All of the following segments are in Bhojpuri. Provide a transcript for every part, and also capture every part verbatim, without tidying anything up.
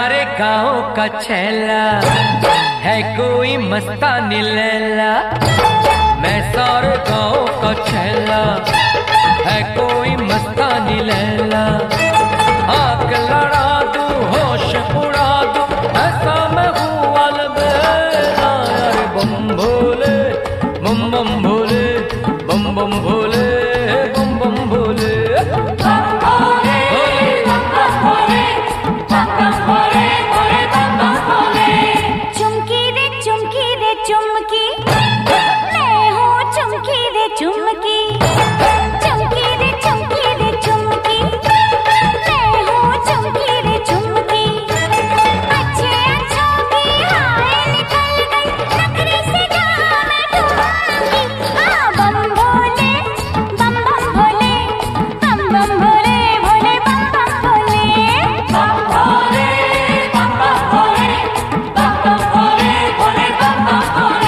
सारे गांव का छैला है कोई मस्तानी लैला। मैं सारे गांव का छैला है कोई मस्तानी लैला। आग लड़ा दूं होश उड़ा दूं ऐसा मैं हूँ अलबेला। यार बम भोले बम बम भोले बम बम भोले बम बम भोले। चुमकी रे चुमकी रे चुमकी मैं हूँ चुमकी रे चुमकी। चुमकी रे चुमकी रे चुमकी मैं हूँ चुमकी रे चुमकी। अच्छे अच्छों की हाय निकल गई नखरे से जहाँ मैं ढूंढूंगी। हाँ बम भोले बम बम भोले बम बम भोले भोले बम बम भोले। बम भोले बम बम भोले बम बम भोले भोले बम बम भोले।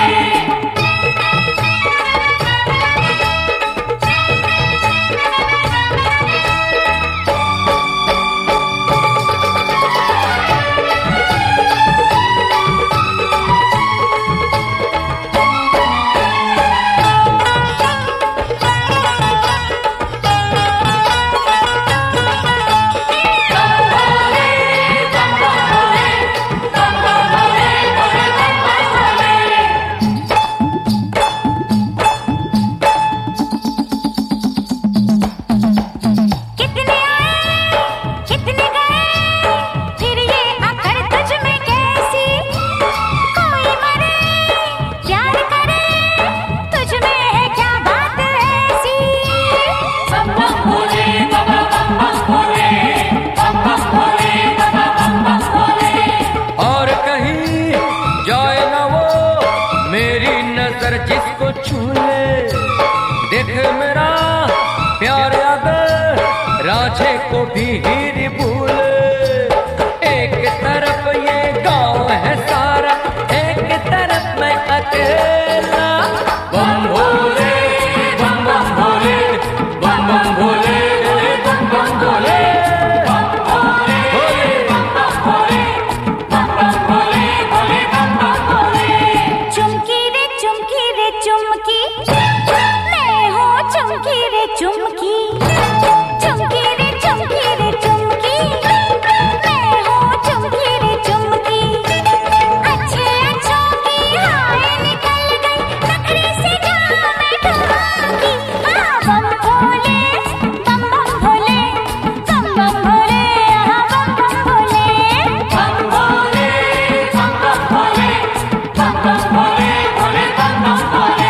कितने आए कितने गए फिर ये आखिर तुझ में कैसी। कोई मरे प्यार करे तुझ में है क्या बात ऐसी। बम बम भोले बाबा बम बम भोले बम बम भोले बाबा बम बम भोले। और कहीं जाए ना वो मेरी नजर जिसको छू ले। देख मेरा प्यार अगर राझे को भी हीर भूले। एक तरफ ये गांव है सारा एक तरफ मैं अकेला। बम भोले बम बम भोले बम बम भोले बम बम भोले बम भोले बम बम भोले बम बम भोले भोले बम बम भोले। चुमकी रे चुमकी रे चुमकी मैं हूँ चुमकी रे चुमकी। चुमकी रे चुमकी रे चुमकी मैं हूँ चुमकी रे चुमकी। अच्छे अच्छों की हाय निकल गई नखरे से जहाँ मैं ढूंढूंगी। हाँ बम भोले बम बम भोले बम बम भोले हाँ बम बम भोले। बम भोले बम बम भोले बम बम भोले भोले बम बम भोले।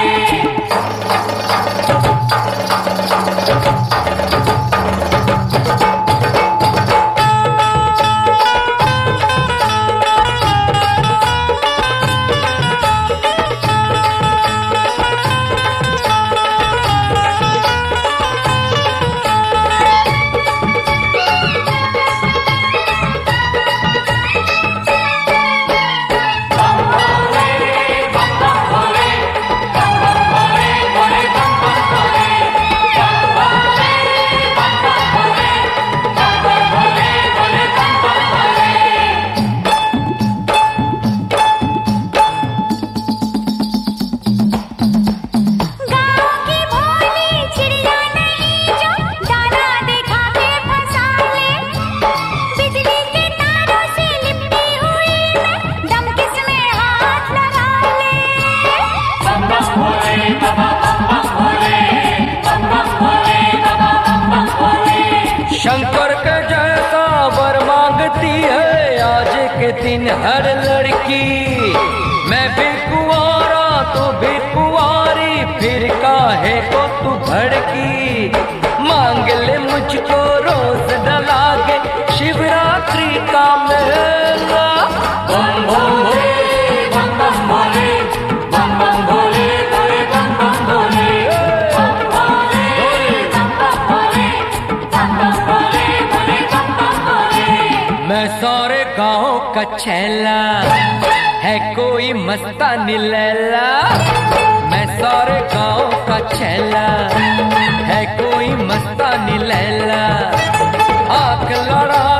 गाँव की भोली चिड़िया नहीं जो दाना दिखा के फंसा ले। बिजली के तारों से लिपटी हुई मैं दम किसमें हाथ लगा ले। बम बम भोले बाबा बम बम भोले बम बम भोले बाबा बम बम भोले। शंकर के जैसा वर मांगती है आज के दिन हर लड़की। मैं भी कुंवारा तो भी कुंवारी फिर काहे को तू भड़की। मांग ले मुझको रोज डला के शिवरात्रि का मेला। बम बम भोले बम बम भोले बम बम भोले भोले बम बम भोले बम भोले बम बम भोले बम बम भोले भोले बम बम भोले। मैं सारे गांव का छैला है कोई मस्तानी लैला। मैं सारे गांव का छैला है कोई मस्तानी लैला। आग लड़ा